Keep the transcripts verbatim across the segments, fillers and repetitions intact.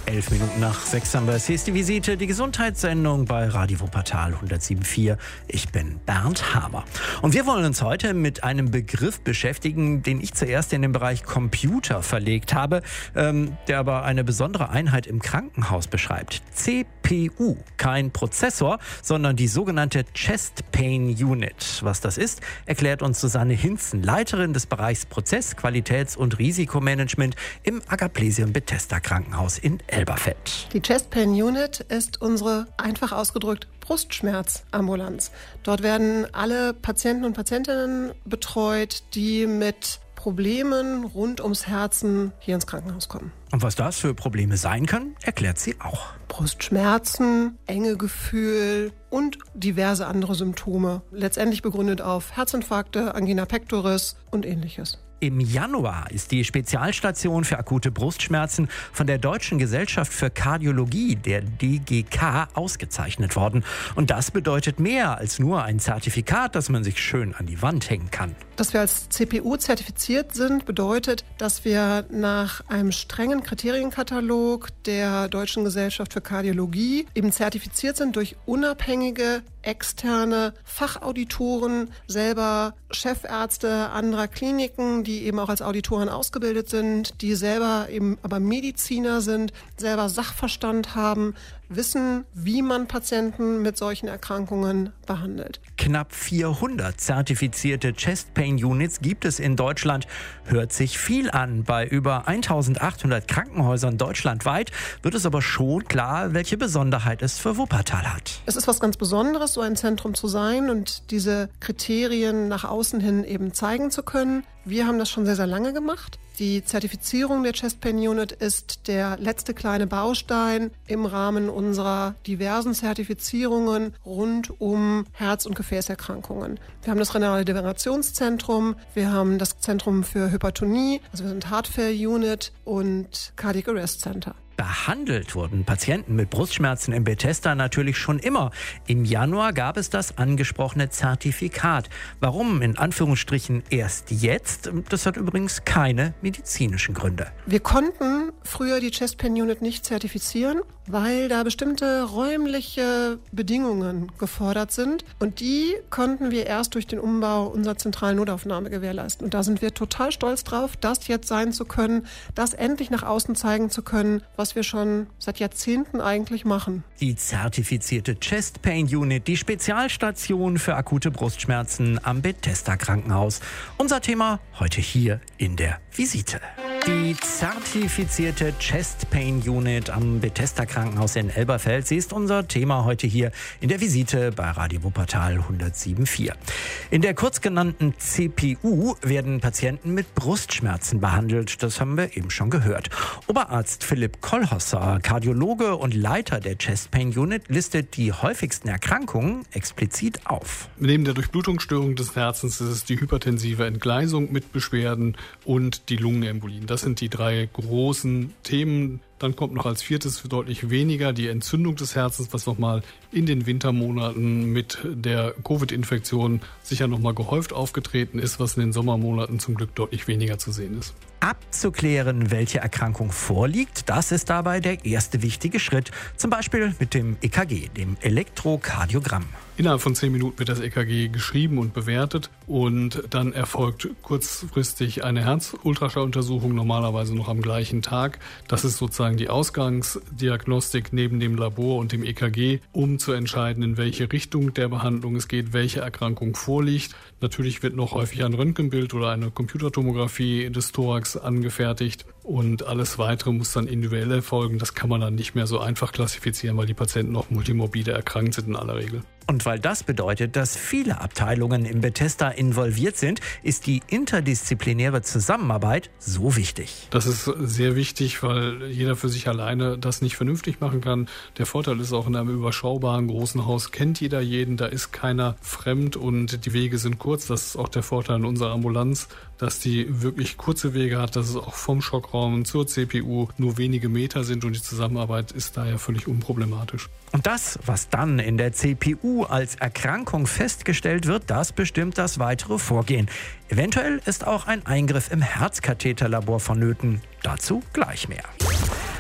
Elf Minuten nach sechs haben wir es. Hier ist die Visite, die Gesundheitssendung bei Radio Wuppertal hundertsieben Komma vier. Ich bin Bernd Hamer. Und wir wollen uns heute mit einem Begriff beschäftigen, den ich zuerst in den Bereich Computer verlegt habe, ähm, der aber eine besondere Einheit im Krankenhaus beschreibt. C P U. Kein Prozessor, sondern die sogenannte Chest Pain Unit. Was das ist, erklärt uns Susanne Hinzen, Leiterin des Bereichs Prozess-, Qualitäts- und Risikomanagement im Agaplesium Bethesda Krankenhaus in Elberfeld. Die Chest Pain Unit ist unsere, einfach ausgedrückt, Brustschmerzambulanz. Dort werden alle Patienten und Patientinnen betreut, die mit Problemen rund ums Herzen hier ins Krankenhaus kommen. Und was das für Probleme sein können, erklärt sie auch. Brustschmerzen, enge Gefühl und diverse andere Symptome. Letztendlich begründet auf Herzinfarkte, Angina pectoris und ähnliches. Im Januar ist die Spezialstation für akute Brustschmerzen von der Deutschen Gesellschaft für Kardiologie, der D G K, ausgezeichnet worden. Und das bedeutet mehr als nur ein Zertifikat, das man sich schön an die Wand hängen kann. Dass wir als C P U zertifiziert sind, bedeutet, dass wir nach einem strengen Kriterienkatalog der Deutschen Gesellschaft für Kardiologie eben zertifiziert sind durch unabhängige, externe Fachauditoren, selber Chefärzte anderer Kliniken, die eben auch als Auditoren ausgebildet sind, die selber eben aber Mediziner sind, selber Sachverstand haben, wissen, wie man Patienten mit solchen Erkrankungen behandelt. Knapp vierhundert zertifizierte Chest Pain Units gibt es in Deutschland. Hört sich viel an. Bei über eintausendachthundert Krankenhäusern deutschlandweit wird es aber schon klar, welche Besonderheit es für Wuppertal hat. Es ist was ganz Besonderes, so ein Zentrum zu sein und diese Kriterien nach außen hin eben zeigen zu können. Wir haben das schon sehr, sehr lange gemacht. Die Zertifizierung der Chest Pain Unit ist der letzte kleine Baustein im Rahmen unserer diversen Zertifizierungen rund um Herz- und Gefäßerkrankungen. Wir haben das Renale Degenerationszentrum, wir haben das Zentrum für Hypertonie, also wir sind Heart Failure Unit und Cardiac Arrest Center. Behandelt wurden Patienten mit Brustschmerzen im Bethesda natürlich schon immer. Im Januar gab es das angesprochene Zertifikat. Warum in Anführungsstrichen erst jetzt? Das hat übrigens keine medizinischen Gründe. Wir konnten früher die Chest Pain Unit nicht zertifizieren, weil da bestimmte räumliche Bedingungen gefordert sind. Und die konnten wir erst durch den Umbau unserer zentralen Notaufnahme gewährleisten. Und da sind wir total stolz drauf, das jetzt sein zu können, das endlich nach außen zeigen zu können, was wir schon seit Jahrzehnten eigentlich machen. Die zertifizierte Chest Pain Unit, die Spezialstation für akute Brustschmerzen am Bethesda Krankenhaus. Unser Thema heute hier in der Visite. Die zertifizierte Chest Pain Unit am Bethesda Krankenhaus in Elberfeld. Sie ist unser Thema heute hier in der Visite bei Radio Wuppertal hundertsieben Komma vier. In der kurz genannten C P U werden Patienten mit Brustschmerzen behandelt. Das haben wir eben schon gehört. Oberarzt Philipp Kollhosser, Kardiologe und Leiter der Chest Pain Unit, listet die häufigsten Erkrankungen explizit auf. Neben der Durchblutungsstörung des Herzens ist es die hypertensive Entgleisung mit Beschwerden und die Lungenembolien. Das sind die drei großen Themen. Dann kommt noch als viertes deutlich weniger die Entzündung des Herzens, was nochmal in den Wintermonaten mit der Covid-Infektion sicher nochmal gehäuft aufgetreten ist, was in den Sommermonaten zum Glück deutlich weniger zu sehen ist. Abzuklären, welche Erkrankung vorliegt, das ist dabei der erste wichtige Schritt. Zum Beispiel mit dem E K G, dem Elektrokardiogramm. Innerhalb von zehn Minuten wird das E K G geschrieben und bewertet und dann erfolgt kurzfristig eine Herzultraschalluntersuchung, normalerweise noch am gleichen Tag. Das ist sozusagen die Ausgangsdiagnostik neben dem Labor und dem E K G, um zu entscheiden, in welche Richtung der Behandlung es geht, welche Erkrankung vorliegt. Natürlich wird noch häufig ein Röntgenbild oder eine Computertomographie des Thorax angefertigt und alles Weitere muss dann individuell erfolgen. Das kann man dann nicht mehr so einfach klassifizieren, weil die Patienten noch multimorbide erkrankt sind in aller Regel. Und weil das bedeutet, dass viele Abteilungen im Bethesda involviert sind, ist die interdisziplinäre Zusammenarbeit so wichtig. Das ist sehr wichtig, weil jeder für sich alleine das nicht vernünftig machen kann. Der Vorteil ist auch, in einem überschaubaren großen Haus kennt jeder jeden, da ist keiner fremd und die Wege sind kurz. Das ist auch der Vorteil in unserer Ambulanz, dass die wirklich kurze Wege hat, dass es auch vom Schockraum zur C P U nur wenige Meter sind und die Zusammenarbeit ist daher völlig unproblematisch. Und das, was dann in der C P U als Erkrankung festgestellt wird, das bestimmt das weitere Vorgehen. Eventuell ist auch ein Eingriff im Herzkatheterlabor vonnöten. Dazu gleich mehr.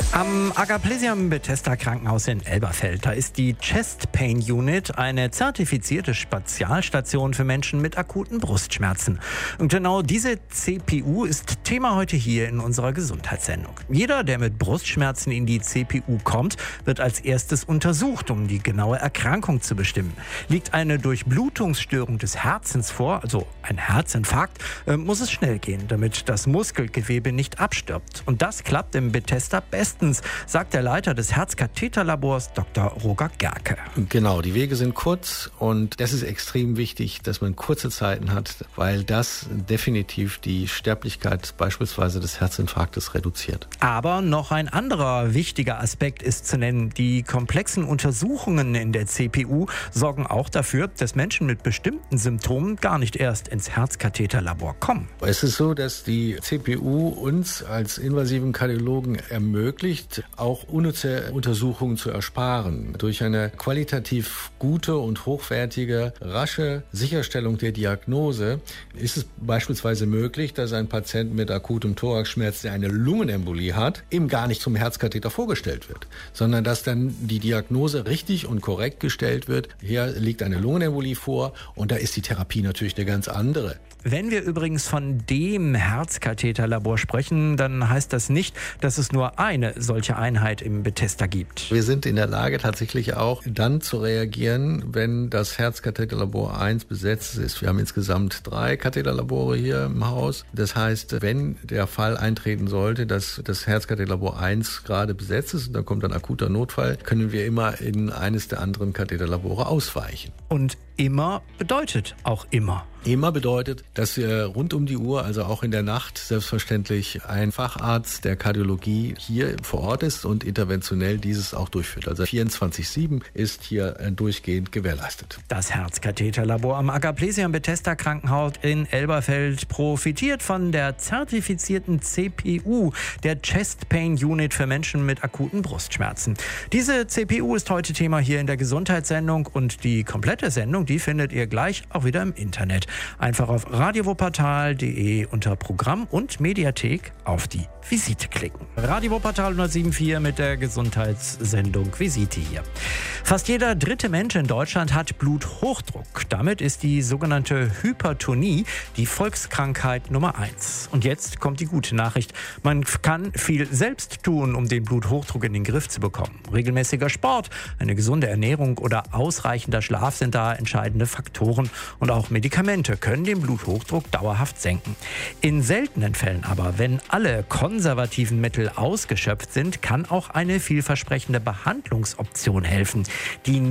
Am Agaplesiam Bethesda Krankenhaus in Elberfeld, da ist die Chest Pain Unit eine zertifizierte Spezialstation für Menschen mit akuten Brustschmerzen. Und genau diese C P U ist Thema heute hier in unserer Gesundheitssendung. Jeder, der mit Brustschmerzen in die C P U kommt, wird als erstes untersucht, um die genaue Erkrankung zu bestimmen. Liegt eine Durchblutungsstörung des Herzens vor, also ein Herzinfarkt, äh, muss es schnell gehen, damit das Muskelgewebe nicht abstirbt. Und das klappt im Bethesda bestens, sagt der Leiter des Herzkatheterlabors Doktor Roger Gerke. Genau, die Wege sind kurz und das ist extrem wichtig, dass man kurze Zeiten hat, weil das definitiv die Sterblichkeit beispielsweise des Herzinfarktes reduziert. Aber noch ein anderer wichtiger Aspekt ist zu nennen. Die komplexen Untersuchungen in der C P U sorgen auch dafür, dass Menschen mit bestimmten Symptomen gar nicht erst ins Herzkatheterlabor kommen. Es ist so, dass die C P U uns als invasiven Kardiologen ermöglicht, auch unnütze Untersuchungen zu ersparen. Durch eine qualitativ gute und hochwertige, rasche Sicherstellung der Diagnose ist es beispielsweise möglich, dass ein Patient mit akutem Thoraxschmerz, der eine Lungenembolie hat, eben gar nicht zum Herzkatheter vorgestellt wird, sondern dass dann die Diagnose richtig und korrekt gestellt wird. Hier liegt eine Lungenembolie vor und da ist die Therapie natürlich eine ganz andere. Wenn wir übrigens von dem Herzkatheterlabor sprechen, dann heißt das nicht, dass es nur eine solche Einheit im Bethesda gibt. Wir sind in der Lage, tatsächlich auch dann zu reagieren, wenn das Herzkatheterlabor eins besetzt ist. Wir haben insgesamt drei Katheterlabore hier im Haus. Das heißt, wenn der Fall eintreten sollte, dass das Herzkatheterlabor eins gerade besetzt ist und dann kommt ein akuter Notfall, können wir immer in eines der anderen Katheterlabore ausweichen. Und immer bedeutet auch immer. Immer bedeutet, dass wir rund um die Uhr, also auch in der Nacht, selbstverständlich ein Facharzt der Kardiologie hier vor Ort ist und interventionell dieses auch durchführt. Also vierundzwanzig sieben ist hier durchgehend gewährleistet. Das Herzkatheterlabor am Agaplesiam Bethesda Krankenhaus in Elberfeld profitiert von der zertifizierten C P U, der Chest Pain Unit für Menschen mit akuten Brustschmerzen. Diese C P U ist heute Thema hier in der Gesundheitssendung und die komplette Sendung, die findet ihr gleich auch wieder im Internet. Einfach auf radio wuppertal punkt de unter Programm und Mediathek auf die Visite klicken. Radio Wuppertal hundertsieben Komma vier mit der Gesundheitssendung Visite hier. Fast jeder dritte Mensch in Deutschland hat Bluthochdruck. Damit ist die sogenannte Hypertonie die Volkskrankheit Nummer eins. Und jetzt kommt die gute Nachricht. Man kann viel selbst tun, um den Bluthochdruck in den Griff zu bekommen. Regelmäßiger Sport, eine gesunde Ernährung oder ausreichender Schlaf sind da entscheidende Faktoren. Und auch Medikamente können den Bluthochdruck dauerhaft senken. In seltenen Fällen aber, wenn alle konservativen Mittel ausgeschöpft sind, kann auch eine vielversprechende Behandlungsoption helfen. Die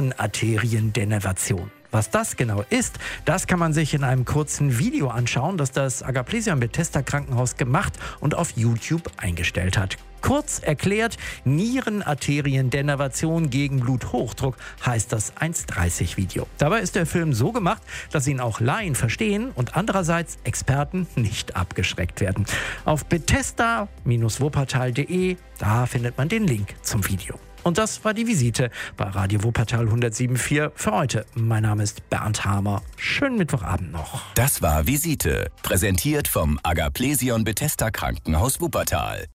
Nierenarteriendenervation. Was das genau ist, das kann man sich in einem kurzen Video anschauen, das das Agaplesiam Bethesda Krankenhaus gemacht und auf YouTube eingestellt hat. Kurz erklärt, Nierenarteriendenervation gegen Bluthochdruck heißt das eins dreißig Video. Dabei ist der Film so gemacht, dass ihn auch Laien verstehen und andererseits Experten nicht abgeschreckt werden. Auf bethesda Bindestrich wuppertal punkt de, da findet man den Link zum Video. Und das war die Visite bei Radio Wuppertal hundertsieben Komma vier für heute. Mein Name ist Bernd Hamer. Schönen Mittwochabend noch. Das war Visite, präsentiert vom Agaplesiam Bethesda Krankenhaus Wuppertal.